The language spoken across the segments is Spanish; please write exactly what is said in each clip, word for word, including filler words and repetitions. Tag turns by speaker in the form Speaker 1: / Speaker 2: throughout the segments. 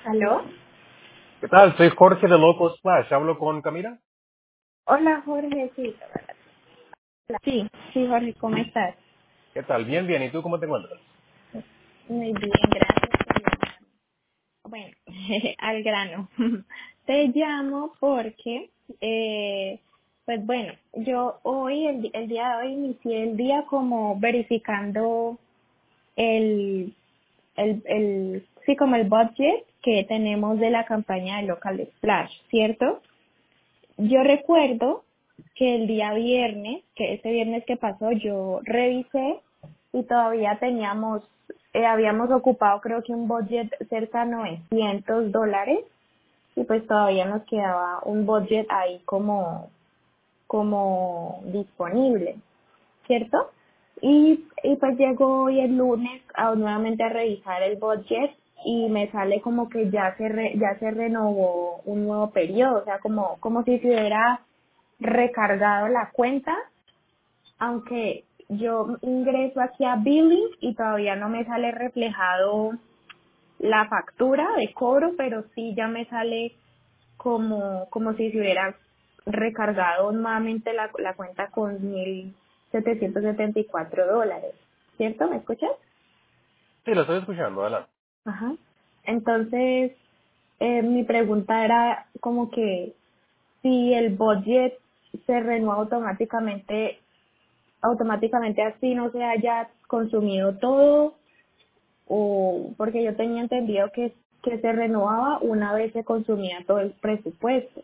Speaker 1: ¿Aló?
Speaker 2: ¿Qué tal? Soy Jorge de Loco Splash. ¿Hablo con Camila?
Speaker 1: Hola, Jorge, sí. Sí, sí, Jorge, ¿cómo estás?
Speaker 2: ¿Qué tal? Bien, bien. ¿Y tú cómo te encuentras?
Speaker 1: Muy bien, gracias por llamarme. Bueno, al grano. Te llamo porque, eh, pues bueno, yo hoy, el, di- el día de hoy, inicié el día como verificando el, el, el, sí, como el budget que tenemos de la campaña de Local Splash, ¿cierto? Yo recuerdo que el día viernes, que ese viernes que pasó, yo revisé y todavía teníamos, eh, habíamos ocupado creo que un budget cerca de novecientos dólares y pues todavía nos quedaba un budget ahí como, como disponible, ¿cierto? Y, y pues llego hoy el lunes a, nuevamente a revisar el budget y me sale como que ya se re- ya se renovó un nuevo periodo, o sea, como, como si se hubiera recargado la cuenta, aunque yo ingreso aquí a billing y todavía no me sale reflejado la factura de cobro, pero sí ya me sale como, como si se hubiera recargado nuevamente la, la cuenta con mil setecientos setenta y cuatro dólares. ¿Cierto? ¿Me escuchas?
Speaker 2: Sí, lo estoy escuchando. Adelante.
Speaker 1: Ajá. Entonces, eh, mi pregunta era como que si el budget se renueva automáticamente, automáticamente así no se haya consumido todo, o porque yo tenía entendido que, que se renovaba una vez se consumía todo el presupuesto,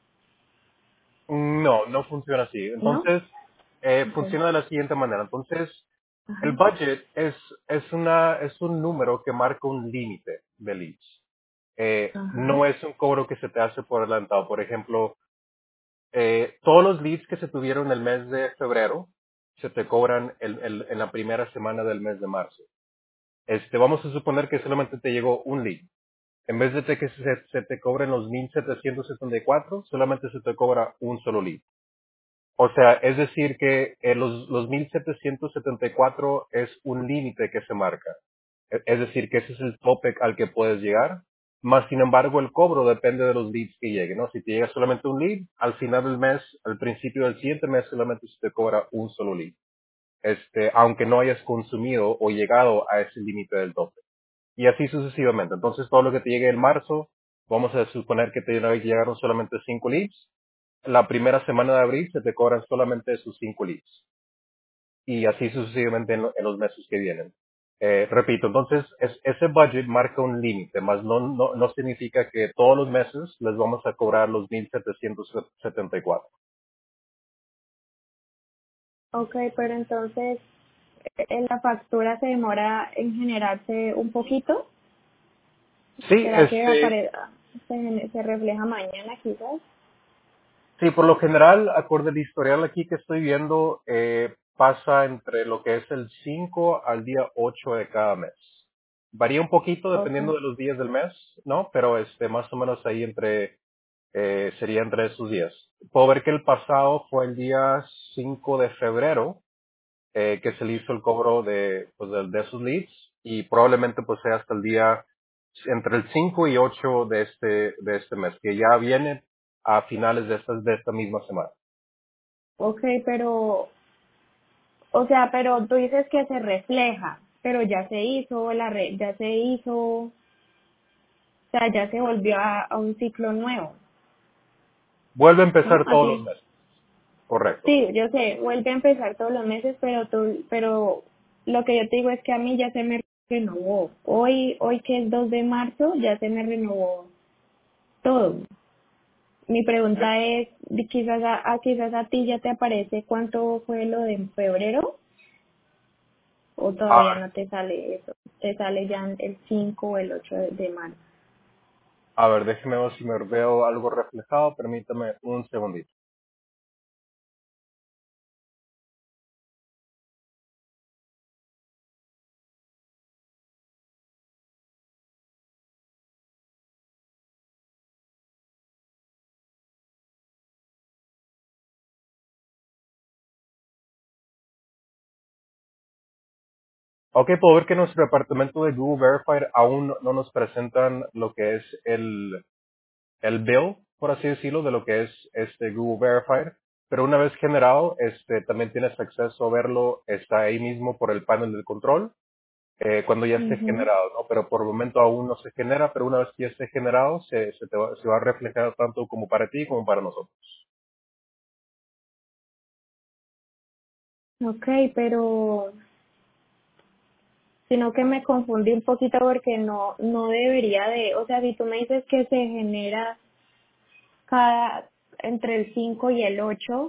Speaker 2: No, no funciona así.
Speaker 1: ¿no?
Speaker 2: Entonces, eh,
Speaker 1: Okay.
Speaker 2: funciona de la siguiente manera. Entonces, el
Speaker 1: Ajá,
Speaker 2: budget es, es, una, es un número que marca un límite de leads. Eh,
Speaker 1: ajá,
Speaker 2: no es un cobro que se te hace por adelantado. Por ejemplo, eh, todos los leads que se tuvieron el mes de febrero se te cobran el- el- en la primera semana del mes de marzo. Este, vamos a suponer que solamente te llegó un lead. En vez de te- que se, se te cobren los mil setecientos setenta y cuatro, solamente se te cobra un solo lead. O sea, es decir que eh, los, los mil setecientos setenta y cuatro es un límite que se marca. E- Es decir, que ese es el tope al que puedes llegar. Más sin embargo, el cobro depende de los leads que lleguen, ¿no? Si te llega solamente un lead, al final del mes, al principio del siguiente mes, solamente se te cobra un solo lead. Este, aunque no hayas consumido o llegado a ese límite del tope. Y así sucesivamente. Entonces, todo lo que te llegue en marzo, vamos a suponer que te llegaron solamente cinco leads. La primera semana de abril se te cobran solamente esos cinco leads. Y así sucesivamente en, lo- en los meses que vienen. Eh, repito, entonces, es- ese budget marca un límite, más no, no, no significa que todos los meses les vamos a cobrar los mil setecientos setenta y cuatro.
Speaker 1: okay, pero entonces eh, la factura se demora en generarse un poquito.
Speaker 2: Sí,
Speaker 1: ¿Será que
Speaker 2: este,
Speaker 1: apare- se, se refleja mañana quizás?
Speaker 2: Sí, por lo general, acorde al historial aquí que estoy viendo, eh, pasa entre lo que es el cinco al día ocho de cada mes. Varía un poquito dependiendo
Speaker 1: Okay,
Speaker 2: de los días del mes, ¿no? Pero este, más o menos ahí entre, eh, sería entre esos días. Puedo ver que el pasado fue el día cinco de febrero, eh, que se le hizo el cobro de, pues, de, de esos leads y probablemente pues sea hasta el día entre el cinco y ocho de este, de este mes, que ya viene a finales de esta, de esta misma semana.
Speaker 1: okay, pero, o sea, pero tú dices que se refleja, pero ya se hizo, la re- ya se hizo, o sea, ya se volvió a, a un ciclo nuevo,
Speaker 2: Vuelve a
Speaker 1: ¿no?
Speaker 2: empezar todos los
Speaker 1: Así.
Speaker 2: meses, correcto.
Speaker 1: Sí, yo sé, vuelve a empezar todos los meses, pero tú, pero lo que yo te digo es que a mí ya se me renovó. Hoy, hoy que es dos de marzo, ya se me renovó todo. Mi pregunta es, di- quizás a, a- quizás a ti ya te aparece cuánto fue lo de febrero o
Speaker 2: A
Speaker 1: todavía
Speaker 2: ver,
Speaker 1: no te sale eso, te sale ya el cinco o el ocho de, de marzo.
Speaker 2: a ver, déjeme ver si me veo algo reflejado, permítame un segundito. Ok, puedo ver que nuestro departamento de Google Verified aún no no nos presentan lo que es el, el bill, por así decirlo, de lo que es este Google Verified. Pero una vez generado, este, también tienes acceso a verlo, está ahí mismo por el panel del control, eh, cuando ya esté
Speaker 1: Ujú.
Speaker 2: generado, ¿no? Pero por el momento aún no se genera, pero una vez que ya esté generado, se, se, te va, se va a reflejar tanto como para ti como para nosotros.
Speaker 1: Ok, pero sino que me confundí un poquito porque no no debería de, o sea, si tú me dices que se genera cada entre el cinco y el ocho,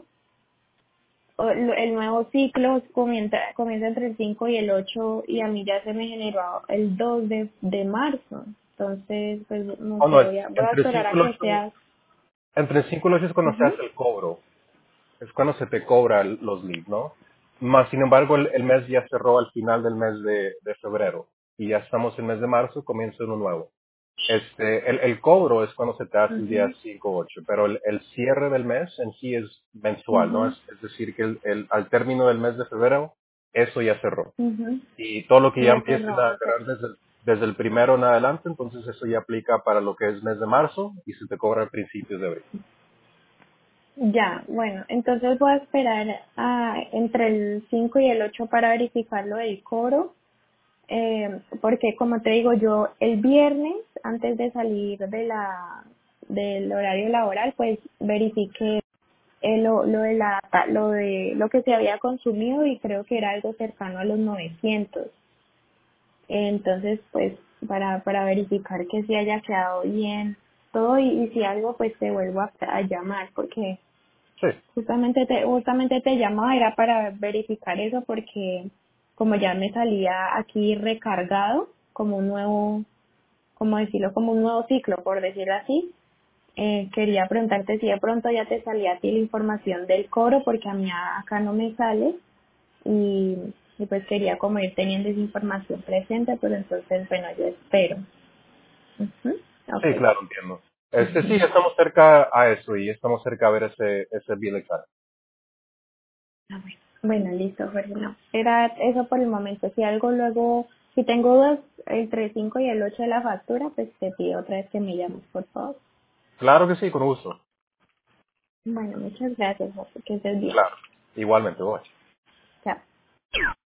Speaker 1: o lo- el nuevo ciclo comienza comienza entre el cinco y el ocho y a mí ya se me generó el dos de, de marzo. Entonces, pues no
Speaker 2: Oh,
Speaker 1: sé,
Speaker 2: no,
Speaker 1: voy a voy a
Speaker 2: entre
Speaker 1: esperar
Speaker 2: cinco
Speaker 1: a
Speaker 2: y
Speaker 1: que
Speaker 2: ocho,
Speaker 1: sea.
Speaker 2: entre cinco y ocho es cuando se
Speaker 1: Ujú,
Speaker 2: hace el cobro. Es cuando se te cobra el- los leads, ¿no? Más sin embargo, el, el mes ya cerró al final del mes de, de febrero y ya estamos en el mes de marzo, comienza uno nuevo. Este, el, el cobro es cuando se te hace el día
Speaker 1: ujú,
Speaker 2: cinco o ocho, pero el, el cierre del mes en sí es mensual, ¿no? Es,
Speaker 1: ujú,
Speaker 2: es decir, que el, el- al término del mes de febrero, eso ya cerró.
Speaker 1: ujú.
Speaker 2: Y todo lo que ya
Speaker 1: Ya
Speaker 2: empiecen a
Speaker 1: cerró, ok.
Speaker 2: ganar desde, el- desde el primero en adelante, entonces eso ya aplica para lo que es mes de marzo y se te cobra a principios de abril.
Speaker 1: Ya, bueno, entonces voy a esperar a, entre el cinco y el ocho para verificar lo del coro, eh, porque como te digo yo, el viernes, antes de salir de la del horario laboral, pues verifiqué eh, lo, lo de la lo de lo que se había consumido y creo que era algo cercano a los novecientos. Entonces, pues para para verificar que sí haya quedado bien todo y, y si algo, pues te vuelvo a, a llamar porque
Speaker 2: Sí,
Speaker 1: Justamente te, justamente te llamaba, era para verificar eso porque como ya me salía aquí recargado, como un nuevo, como decirlo, como un nuevo ciclo, por decirlo así, eh, quería preguntarte si de pronto ya te salía a ti la información del coro, porque a mí a- acá no me sale y, y pues quería como ir teniendo esa información presente, pero entonces, bueno, yo espero. Ujú.
Speaker 2: sí,
Speaker 1: Ok.
Speaker 2: claro, entiendo. Este sí, estamos cerca a eso y estamos cerca a ver ese, ese bill exacto.
Speaker 1: Ah, bueno, Bueno, listo, Jorge, no. Era eso por el momento. Si algo luego, si tengo dudas entre el cinco y el ocho de la factura, pues te pido otra vez que me llames, por favor.
Speaker 2: Claro que sí, con gusto.
Speaker 1: Bueno, muchas gracias, Jorge, que estés bien.
Speaker 2: Claro. Igualmente, voy.
Speaker 1: Chao.